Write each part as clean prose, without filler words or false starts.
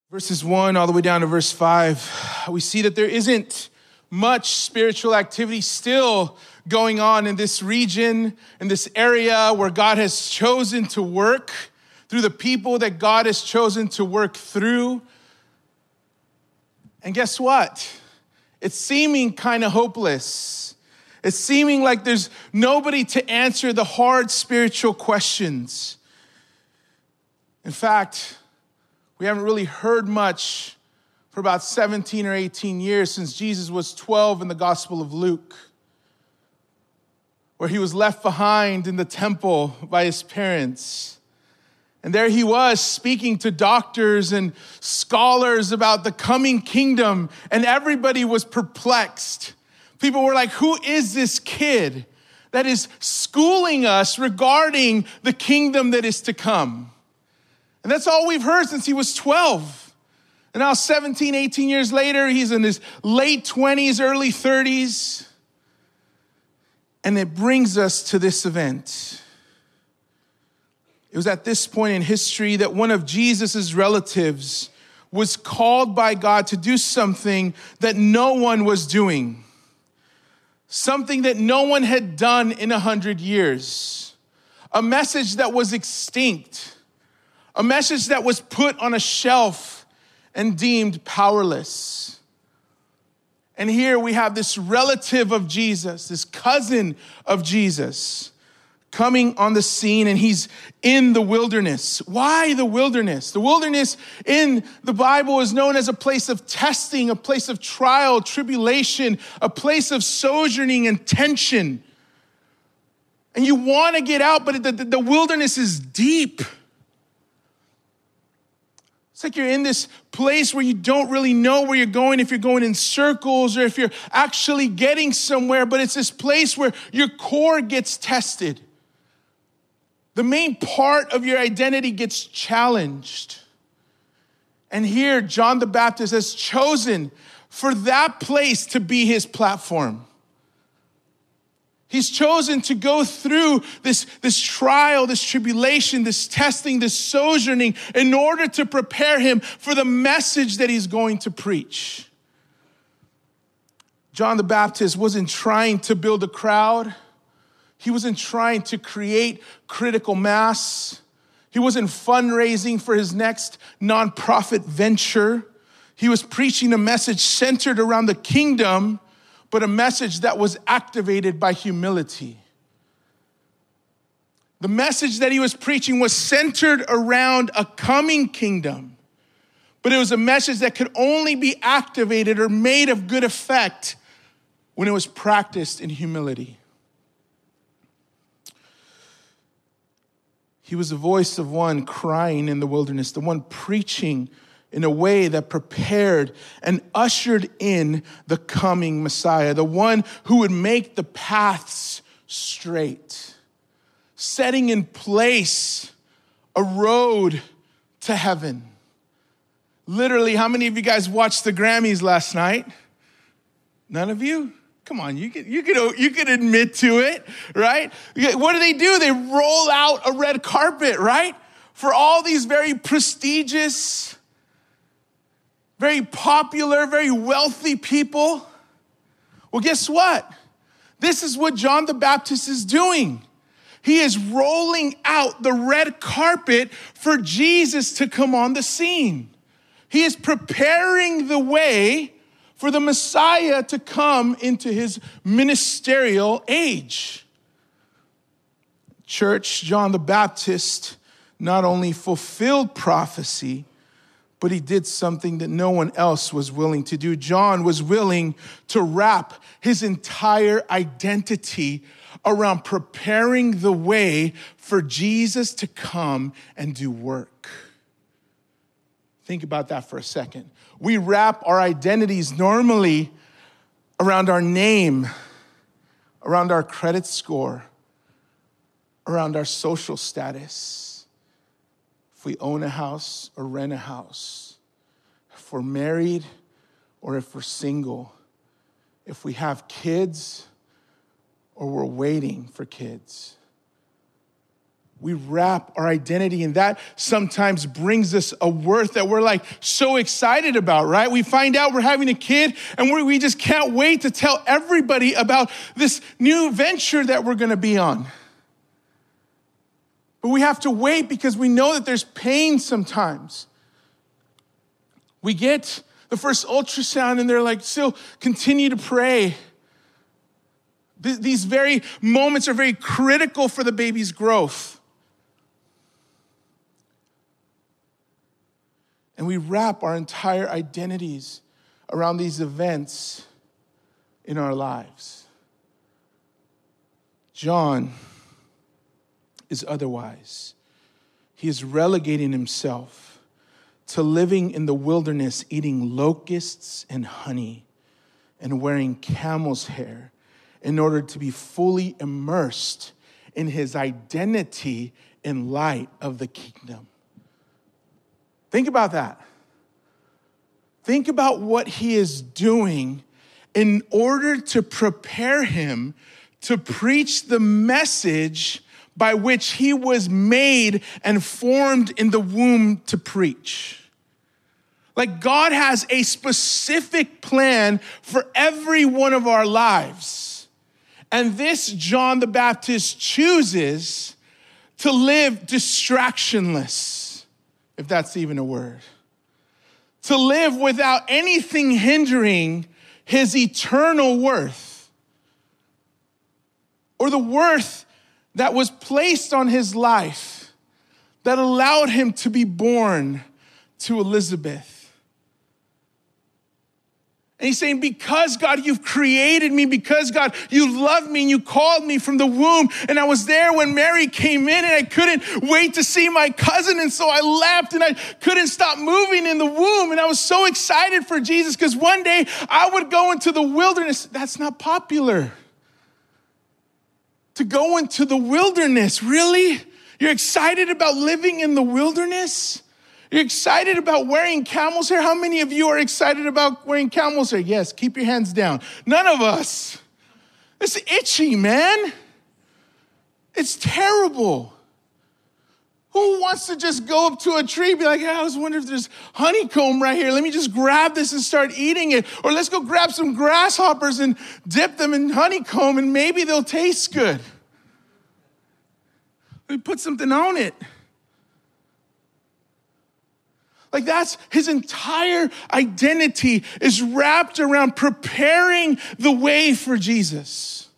Verses 1 all the way down to verse 5, we see that there isn't much spiritual activity still going on in this region, in this area where God has chosen to work through the people that God has chosen to work through. And guess what? It's seeming kind of hopeless. It's seeming like there's nobody to answer the hard spiritual questions. In fact, we haven't really heard much for about 17 or 18 years since Jesus was 12 in the Gospel of Luke, where he was left behind in the temple by his parents. And there he was speaking to doctors and scholars about the coming kingdom, and everybody was perplexed. People were like, who is this kid that is schooling us regarding the kingdom that is to come? And that's all we've heard since he was 12. And now 17, 18 years later, he's in his late 20s, early 30s. And it brings us to this event. It was at this point in history that one of Jesus' relatives was called by God to do something that no one was doing. Something that no one had done in 100 years. A message that was extinct. A message that was put on a shelf and deemed powerless. And here we have this relative of Jesus, this cousin of Jesus, coming on the scene, and he's in the wilderness. Why the wilderness? The wilderness in the Bible is known as a place of testing, a place of trial, tribulation, a place of sojourning and tension. And you want to get out, but the wilderness is deep. It's like you're in this place where you don't really know where you're going, if you're going in circles or if you're actually getting somewhere, but it's this place where your core gets tested. The main part of your identity gets challenged. And here, John the Baptist has chosen for that place to be his platform. He's chosen to go through this trial, this tribulation, this testing, this sojourning in order to prepare him for the message that he's going to preach. John the Baptist wasn't trying to build a crowd. He wasn't trying to create critical mass. He wasn't fundraising for his next nonprofit venture. He was preaching a message centered around the kingdom, but a message that was activated by humility. The message that he was preaching was centered around a coming kingdom, but it was a message that could only be activated or made of good effect when it was practiced in humility. He was the voice of one crying in the wilderness, the one preaching in a way that prepared and ushered in the coming Messiah, the one who would make the paths straight, setting in place a road to heaven. Literally, how many of you guys watched the Grammys last night? None of you? Come on, you could admit to it, right? What do? They roll out a red carpet, right? For all these very prestigious, very popular, very wealthy people. Well, guess what? This is what John the Baptist is doing. He is rolling out the red carpet for Jesus to come on the scene. He is preparing the way for the Messiah to come into his ministerial age. Church, John the Baptist not only fulfilled prophecy, but he did something that no one else was willing to do. John was willing to wrap his entire identity around preparing the way for Jesus to come and do work. Think about that for a second. We wrap our identities normally around our name, around our credit score, around our social status. If we own a house or rent a house, if we're married or if we're single, if we have kids or we're waiting for kids. we wrap our identity, and that sometimes brings us a worth that we're like so excited about, right? We find out we're having a kid and we just can't wait to tell everybody about this new venture that we're going to be on. But we have to wait because we know that there's pain sometimes. We get the first ultrasound and they're like, still continue to pray. These very moments are very critical for the baby's growth. And we wrap our entire identities around these events in our lives. John is otherwise. He is relegating himself to living in the wilderness, eating locusts and honey, and wearing camel's hair in order to be fully immersed in his identity in light of the kingdom. Think about that. Think about what he is doing in order to prepare him to preach the message by which he was made and formed in the womb to preach. Like God has a specific plan for every one of our lives. And this John the Baptist chooses to live distractionless. If that's even a word. To live without anything hindering his eternal worth. Or the worth that was placed on his life that allowed him to be born to Elizabeth. And he's saying, because God, you've created me, because God, you loved me and you called me from the womb. And I was there when Mary came in and I couldn't wait to see my cousin. And so I left and I couldn't stop moving in the womb. And I was so excited for Jesus because one day I would go into the wilderness. That's not popular. To go into the wilderness, really? You're excited about living in the wilderness? You're excited about wearing camel's hair? How many of you are excited about wearing camel's hair? Yes, keep your hands down. None of us. It's itchy, man. It's terrible. Who wants to just go up to a tree and be like, I was wondering if there's honeycomb right here. Let me just grab this and start eating it. Or let's go grab some grasshoppers and dip them in honeycomb and maybe they'll taste good. Let me put something on it. Like that's his entire identity is wrapped around preparing the way for Jesus.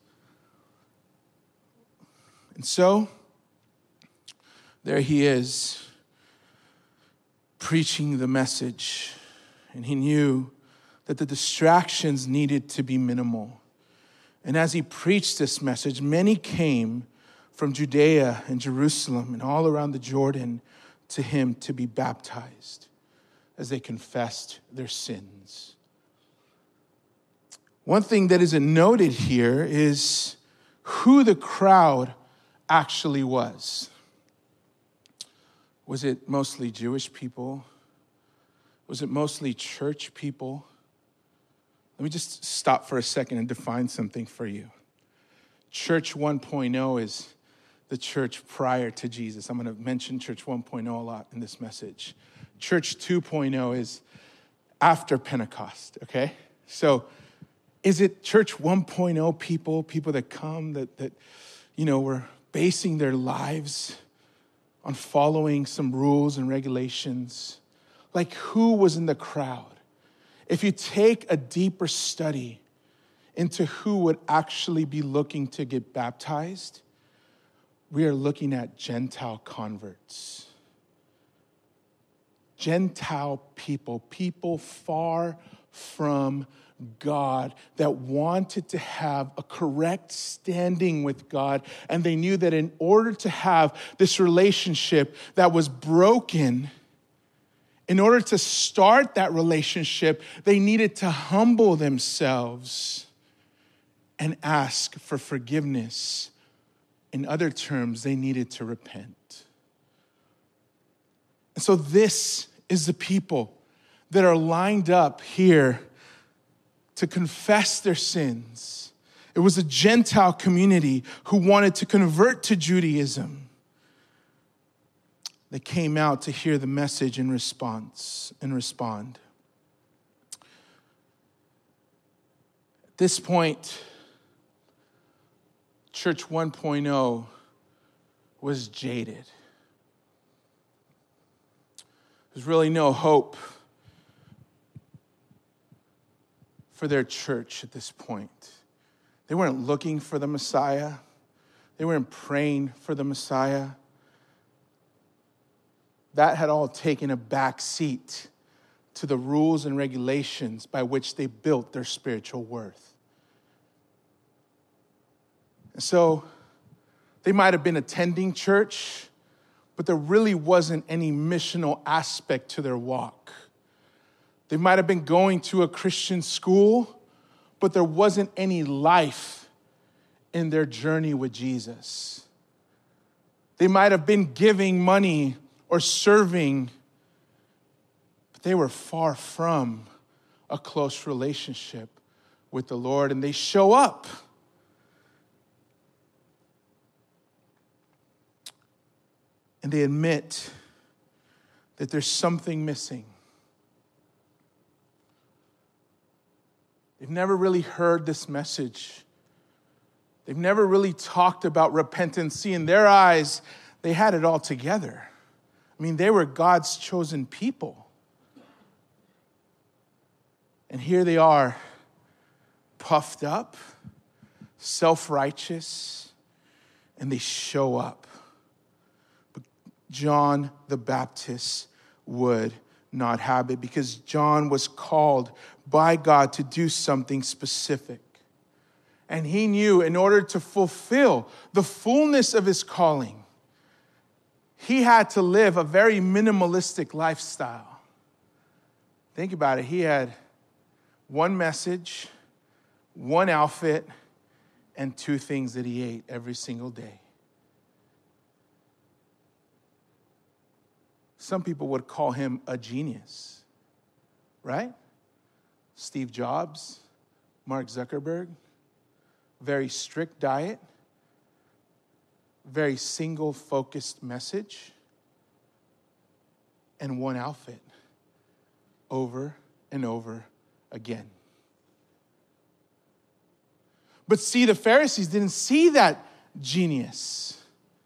And so, there he is, preaching the message. And he knew that the distractions needed to be minimal. And as he preached this message, many came from Judea and Jerusalem and all around the Jordan to him to be baptized as they confessed their sins. One thing that isn't noted here is who the crowd actually was. Was it mostly Jewish people? Was it mostly church people? Let me just stop for a second and define something for you. Church 1.0 is the church prior to Jesus. I'm going to mention Church 1.0 a lot in this message. Church 2.0 is after Pentecost, okay? So is it Church 1.0 people that come that were basing their lives on following some rules and regulations? Like who was in the crowd? If you take a deeper study into who would actually be looking to get baptized, we are looking at Gentile converts. Gentile people far from God that wanted to have a correct standing with God. And they knew that in order to have this relationship that was broken, in order to start that relationship, they needed to humble themselves and ask for forgiveness. In other terms, they needed to repent. And so this is the people that are lined up here to confess their sins. It was a Gentile community who wanted to convert to Judaism. They came out to hear the message and respond. At this point, Church 1.0 was jaded. There's really no hope for their church at this point. They weren't looking for the Messiah. They weren't praying for the Messiah. That had all taken a back seat to the rules and regulations by which they built their spiritual worth. And so they might have been attending church, but there really wasn't any missional aspect to their walk. They might have been going to a Christian school, but there wasn't any life in their journey with Jesus. They might have been giving money or serving, but they were far from a close relationship with the Lord, and they show up. And they admit that there's something missing. They've never really heard this message. They've never really talked about repentance. See, in their eyes, they had it all together. I mean, they were God's chosen people. And here they are, puffed up, self-righteous, and they show up. But John the Baptist would not have it, because John was called by God to do something specific. And he knew in order to fulfill the fullness of his calling, he had to live a very minimalistic lifestyle. Think about it. He had one message, one outfit, and two things that he ate every single day. Some people would call him a genius, right? Steve Jobs, Mark Zuckerberg, very strict diet, very single-focused message, and one outfit over and over again. But see, the Pharisees didn't see that genius.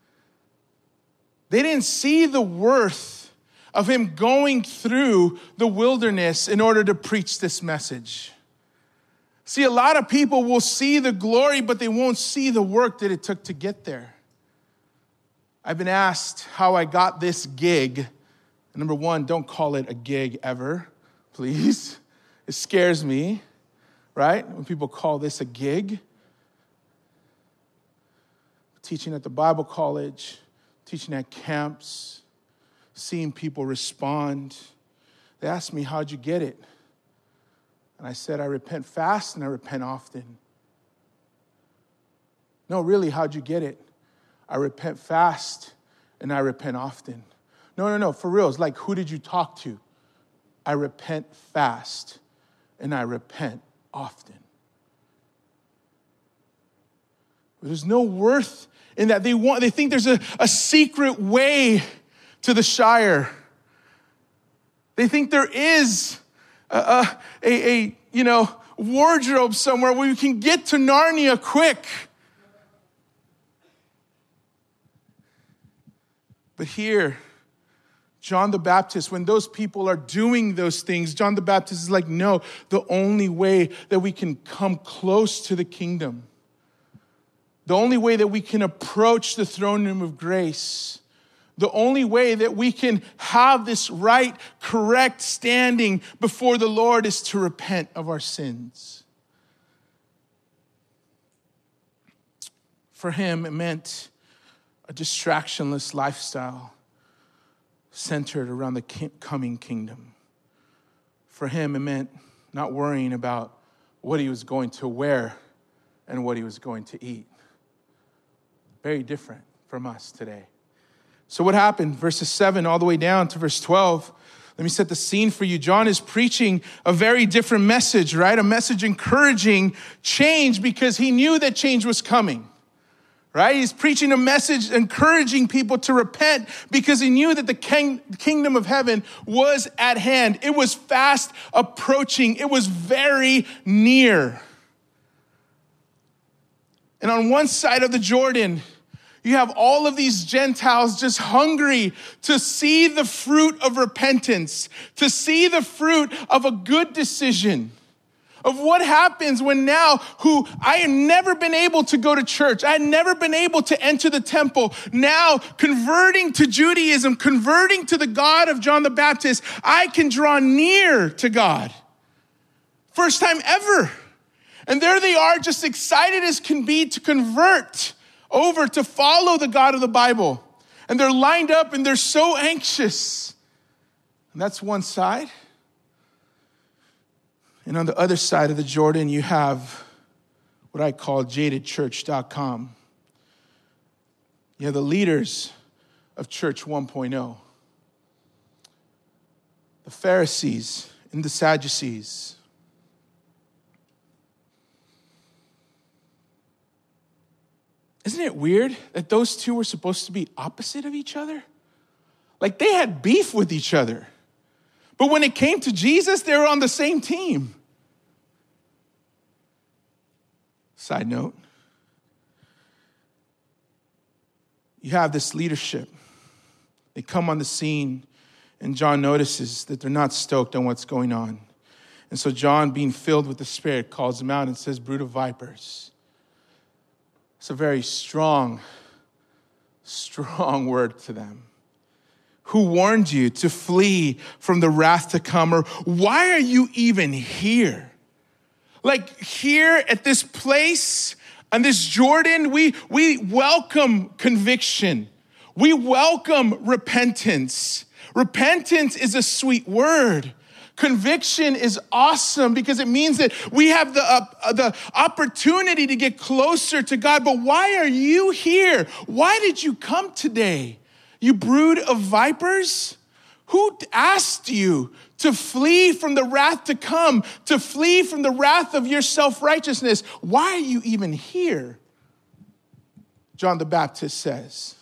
They didn't see the worth of him going through the wilderness in order to preach this message. See, a lot of people will see the glory, but they won't see the work that it took to get there. I've been asked how I got this gig. Number one, don't call it a gig ever, please. It scares me, right? When people call this a gig. Teaching at the Bible college, teaching at camps, seeing people respond. They asked me, how'd you get it? And I said, I repent fast and I repent often. No, really, how'd you get it? I repent fast and I repent often. No, for real. It's like, who did you talk to? I repent fast and I repent often. There's no worth in that. They think there's a secret way to the Shire. They think there is a wardrobe somewhere where you can get to Narnia quick. But here, John the Baptist, when those people are doing those things, John the Baptist is like, no, the only way that we can come close to the kingdom, the only way that we can approach the throne room of grace, the only way that we can have this right, correct standing before the Lord is to repent of our sins. For him, it meant a distractionless lifestyle centered around the coming kingdom. For him, it meant not worrying about what he was going to wear and what he was going to eat. Very different from us today. So what happened? Verses 7 all the way down to verse 12. Let me set the scene for you. John is preaching a very different message, right? A message encouraging change because he knew that change was coming, right? He's preaching a message, encouraging people to repent because he knew that the kingdom of heaven was at hand. It was fast approaching. It was very near. And on one side of the Jordan, you have all of these Gentiles just hungry to see the fruit of repentance, to see the fruit of a good decision, of what happens when now who I had never been able to go to church, I had never been able to enter the temple, now converting to Judaism, converting to the God of John the Baptist, I can draw near to God. First time ever. And there they are, just excited as can be to convert over to follow the God of the Bible. And they're lined up and they're so anxious. And that's one side. And on the other side of the Jordan, you have what I call jadedchurch.com. You have the leaders of Church 1.0. The Pharisees and the Sadducees. Isn't it weird that those two were supposed to be opposite of each other? Like they had beef with each other. But when it came to Jesus, they were on the same team. Side note, you have this leadership. They come on the scene, and John notices that they're not stoked on what's going on. And so John, being filled with the Spirit, calls them out and says, brood of vipers. It's a very strong word to them. Who warned you to flee from the wrath to come? Or why are you even here? Like here at this place, on this Jordan, we welcome conviction. We welcome repentance. Repentance is a sweet word. Conviction is awesome because it means that we have the opportunity to get closer to God. But why are you here? Why did you come today? You brood of vipers? Who asked you to flee from the wrath to come, to flee from the wrath of your self-righteousness? Why are you even here? John the Baptist says.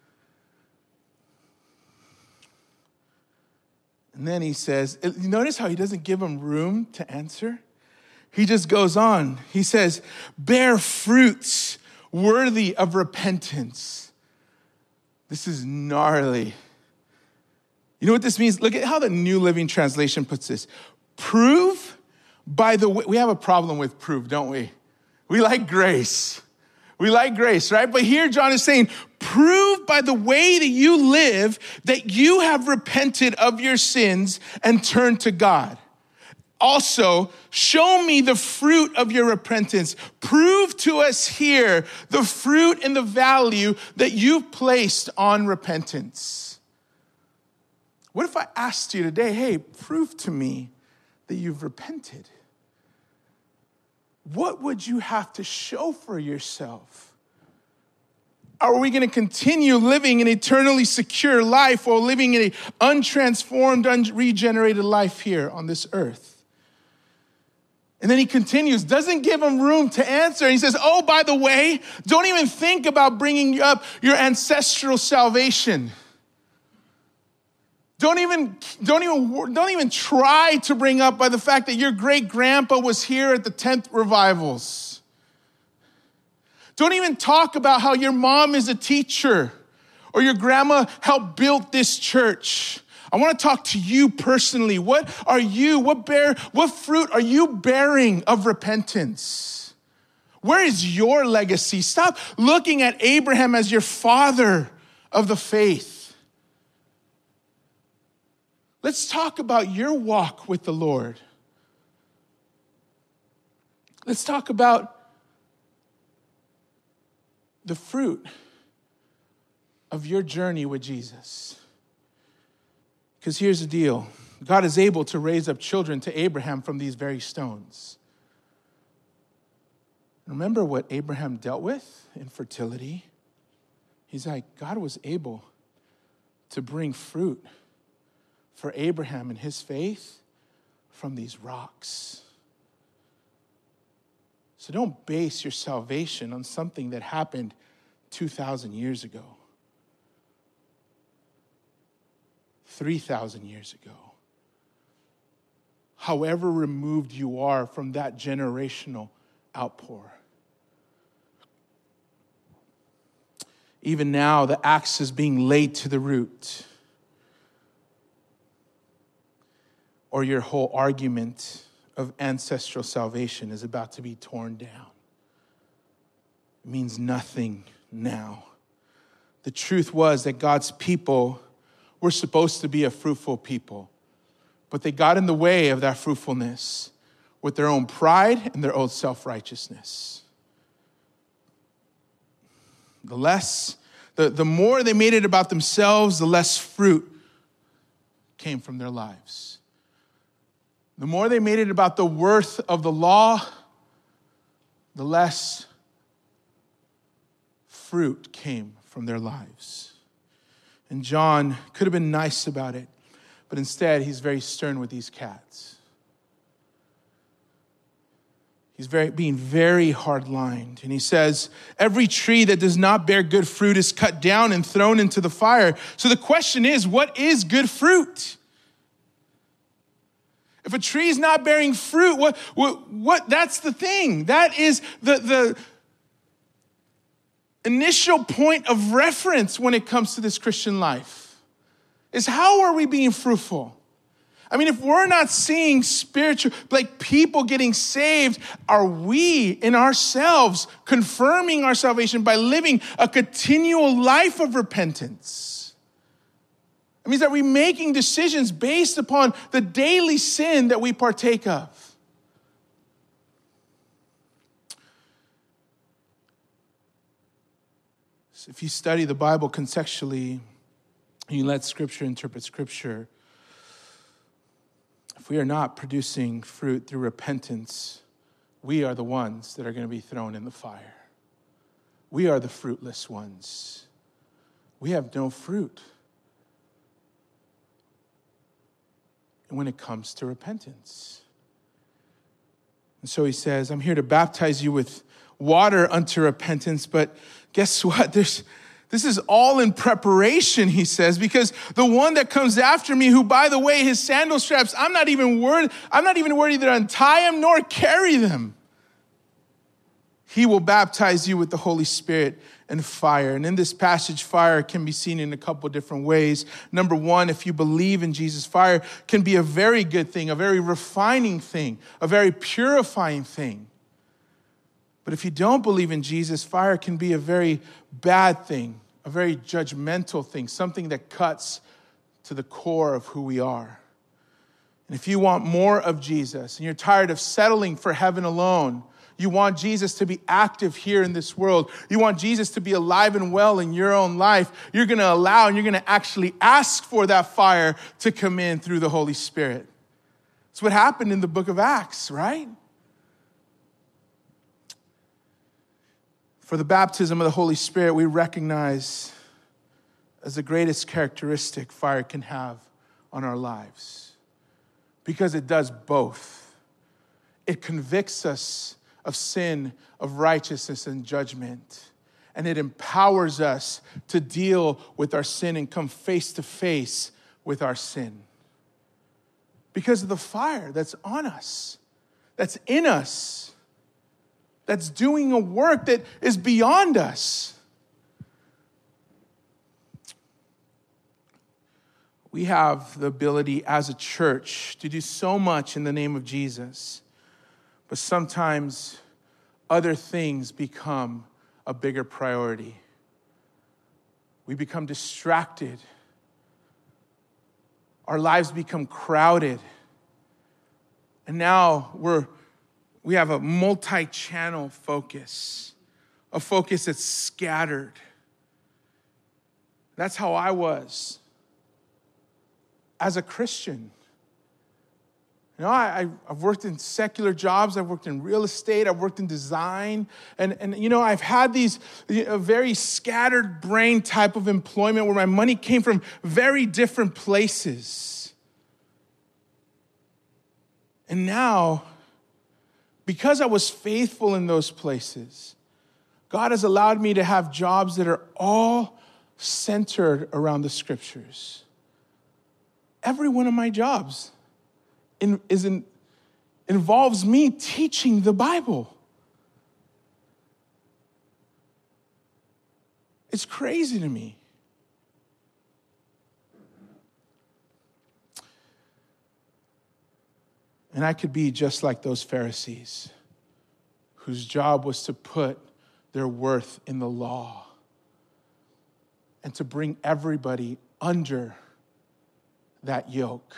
And then he says, you notice how he doesn't give them room to answer? He just goes on. He says, bear fruits worthy of repentance. This is gnarly. You know what this means? Look at how the New Living Translation puts this. Prove by the way. We have a problem with prove, don't we? We like grace. We like grace, right? But here John is saying, prove by the way that you live that you have repented of your sins and turned to God. Also, show me the fruit of your repentance. Prove to us here the fruit and the value that you've placed on repentance. What if I asked you today, hey, prove to me that you've repented? What would you have to show for yourself? Are we going to continue living an eternally secure life or living in an untransformed, unregenerated life here on this earth? And then he continues, doesn't give him room to answer. And he says, oh, by the way, don't even think about bringing up your ancestral salvation. Don't even try to bring up by the fact that your great grandpa was here at the 10th revivals. Don't even talk about how your mom is a teacher or your grandma helped build this church. I want to talk to you personally. What fruit are you bearing of repentance? Where is your legacy? Stop looking at Abraham as your father of the faith. Let's talk about your walk with the Lord. Let's talk about the fruit of your journey with Jesus. Because here's the deal. God is able to raise up children to Abraham from these very stones. Remember what Abraham dealt with in fertility? He's like, God was able to bring fruit for Abraham and his faith from these rocks. So don't base your salvation on something that happened 2,000 years ago, 3,000 years ago. However removed you are from that generational outpour. Even now, the axe is being laid to the root. Or your whole argument of ancestral salvation is about to be torn down. It means nothing now. The truth was that God's people were supposed to be a fruitful people, but they got in the way of that fruitfulness with their own pride and their own self-righteousness. The more they made it about themselves, the less fruit came from their lives. The more they made it about the worth of the law, the less fruit came from their lives. And John could have been nice about it, but instead he's very stern with these cats. He's being very hard-lined. And he says, every tree that does not bear good fruit is cut down and thrown into the fire. So the question is, what is good fruit? If a tree is not bearing fruit, what that's the thing. That is the initial point of reference when it comes to this Christian life. Is how are we being fruitful? I mean, if we're not seeing spiritual, like people getting saved, are we in ourselves confirming our salvation by living a continual life of repentance? It means that we're making decisions based upon the daily sin that we partake of. So if you study the Bible contextually, and you let Scripture interpret Scripture, if we are not producing fruit through repentance, we are the ones that are going to be thrown in the fire. We are the fruitless ones. We have no fruit. And when it comes to repentance. And so he says, I'm here to baptize you with water unto repentance, but guess what? This is all in preparation, he says, because the one that comes after me, who, by the way, his sandal straps, I'm not even worthy to untie them nor carry them. He will baptize you with the Holy Spirit and fire. And in this passage, fire can be seen in a couple different ways. Number one, if you believe in Jesus, fire can be a very good thing, a very refining thing, a very purifying thing. But if you don't believe in Jesus, fire can be a very bad thing, a very judgmental thing, something that cuts to the core of who we are. And if you want more of Jesus and you're tired of settling for heaven alone, you want Jesus to be active here in this world, you want Jesus to be alive and well in your own life, you're going to allow and you're going to actually ask for that fire to come in through the Holy Spirit. That's what happened in the book of Acts, right? For the baptism of the Holy Spirit, we recognize as the greatest characteristic fire can have on our lives. Because it does both. It convicts us of sin, of righteousness, and judgment. And it empowers us to deal with our sin and come face to face with our sin. Because of the fire that's on us, that's in us, that's doing a work that is beyond us. We have the ability as a church to do so much in the name of Jesus, but sometimes other things become a bigger priority. We become distracted. Our lives become crowded. And now we have a multi-channel focus, a focus that's scattered. That's how I was as a Christian. You know, I've worked in secular jobs, I've worked in real estate, I've worked in design, and you know, I've had these very scattered brain type of employment where my money came from very different places. And now, because I was faithful in those places, God has allowed me to have jobs that are all centered around the scriptures. Every one of my jobs involves me teaching the Bible. It's crazy to me. And I could be just like those Pharisees whose job was to put their worth in the law and to bring everybody under that yoke.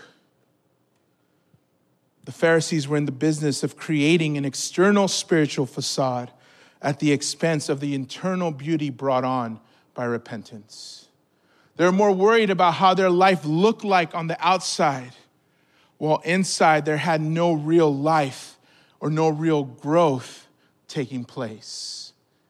The Pharisees were in the business of creating an external spiritual facade at the expense of the internal beauty brought on by repentance. They're more worried about how their life looked like on the outside, while inside there had no real life or no real growth taking place.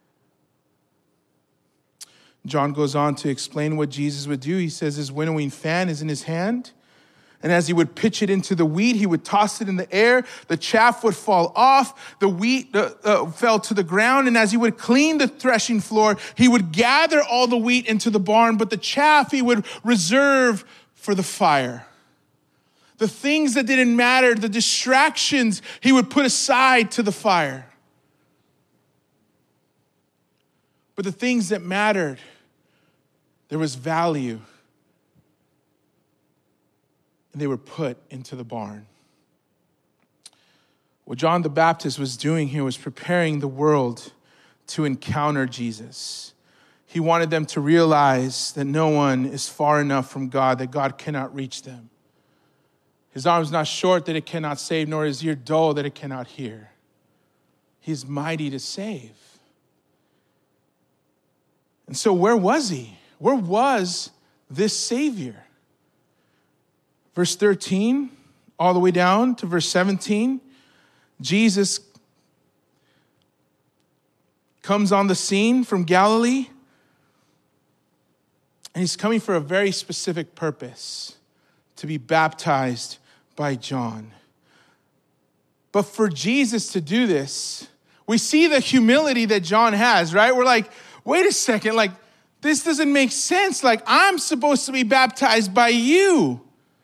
John goes on to explain what Jesus would do. He says his winnowing fan is in his hand, and as he would pitch it into the wheat, he would toss it in the air. The chaff would fall off. The wheat fell to the ground. And as he would clean the threshing floor, he would gather all the wheat into the barn, but the chaff he would reserve for the fire. The things that didn't matter, the distractions, he would put aside to the fire. But the things that mattered, there was value, and they were put into the barn. What John the Baptist was doing here was preparing the world to encounter Jesus. He wanted them to realize that no one is far enough from God, that God cannot reach them. His arm is not short that it cannot save, nor his ear dull that it cannot hear. He is mighty to save. And so where was he? Where was this Savior? Verse 13, all the way down to verse 17, Jesus comes on the scene from Galilee, and he's coming for a very specific purpose, to be baptized by John. But for Jesus to do this, we see the humility that John has, right? We're like, wait a second, like, this doesn't make sense. Like, I'm supposed to be baptized by you.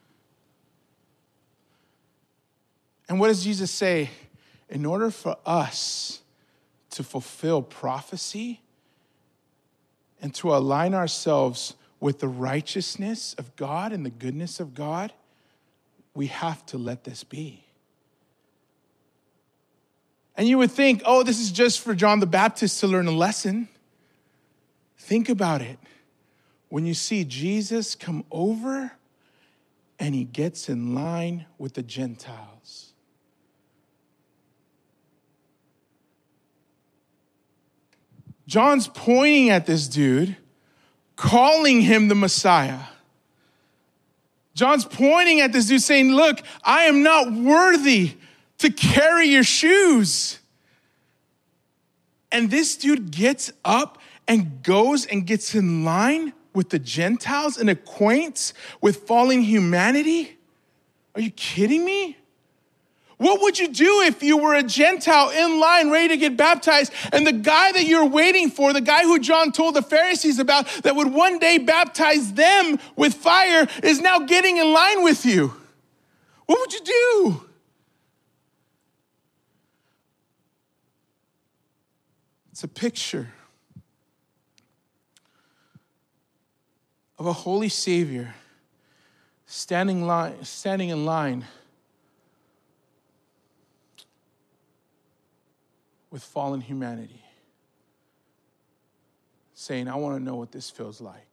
And what does Jesus say? In order for us to fulfill prophecy and to align ourselves with the righteousness of God and the goodness of God, we have to let this be. And you would think, oh, this is just for John the Baptist to learn a lesson. Think about it. When you see Jesus come over and he gets in line with the Gentiles. John's pointing at this dude, calling him the Messiah. John's pointing at this dude saying, look, I am not worthy to carry your shoes. And this dude gets up and goes and gets in line with the Gentiles and acquaints with fallen humanity? Are you kidding me? What would you do if you were a Gentile in line ready to get baptized and the guy that you're waiting for, the guy who John told the Pharisees about that would one day baptize them with fire, is now getting in line with you? What would you do? It's a picture of a holy Savior standing in line with fallen humanity, saying, I want to know what this feels like.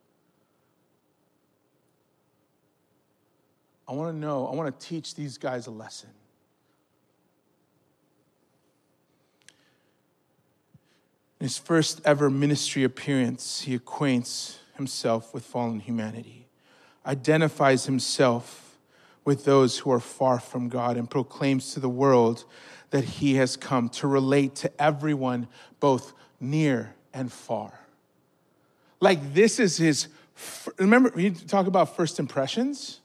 I want to know, I want to teach these guys a lesson. In his first ever ministry appearance, he acquaints himself with fallen humanity, identifies himself with those who are far from God, and proclaims to the world that he has come to relate to everyone, both near and far. Like this is his, remember, we talk about first impressions?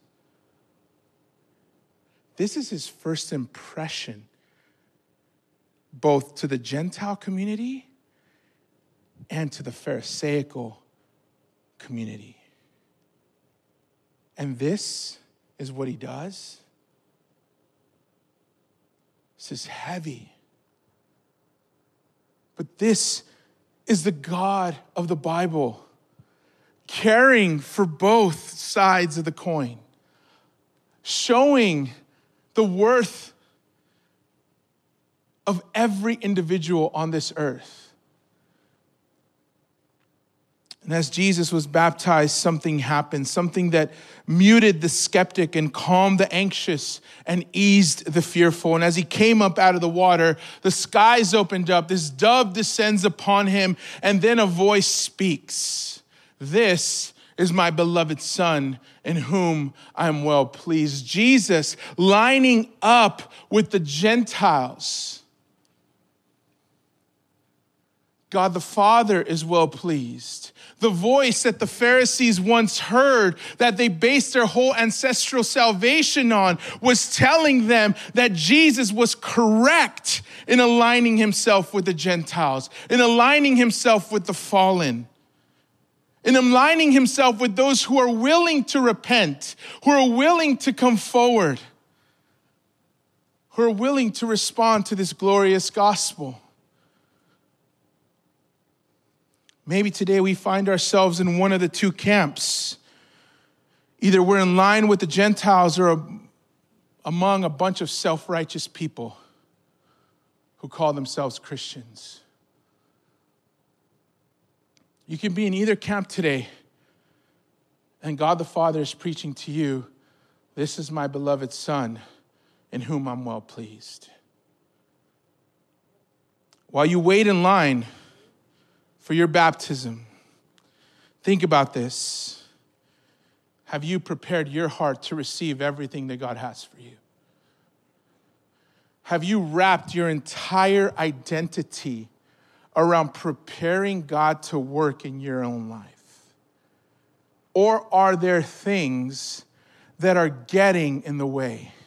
This is his first impression, both to the Gentile community and to the Pharisaical community. And this is what he does. This is heavy. But this is the God of the Bible, caring for both sides of the coin, showing the worth of every individual on this earth. And as Jesus was baptized, something happened, something that muted the skeptic and calmed the anxious and eased the fearful. And as he came up out of the water, the skies opened up, this dove descends upon him, and then a voice speaks. This is my beloved Son, in whom I am well pleased. Jesus lining up with the Gentiles. God the Father is well pleased. The voice that the Pharisees once heard, that they based their whole ancestral salvation on, was telling them that Jesus was correct in aligning himself with the Gentiles, in aligning himself with the fallen, in aligning himself with those who are willing to repent, who are willing to come forward, who are willing to respond to this glorious gospel. Maybe today we find ourselves in one of the two camps. Either we're in line with the Gentiles or among a bunch of self-righteous people who call themselves Christians. You can be in either camp today, and God the Father is preaching to you, this is my beloved Son, in whom I'm well pleased. While you wait in line for your baptism, think about this. Have you prepared your heart to receive everything that God has for you? Have you wrapped your entire identity around preparing God to work in your own life? Or are there things that are getting in the way?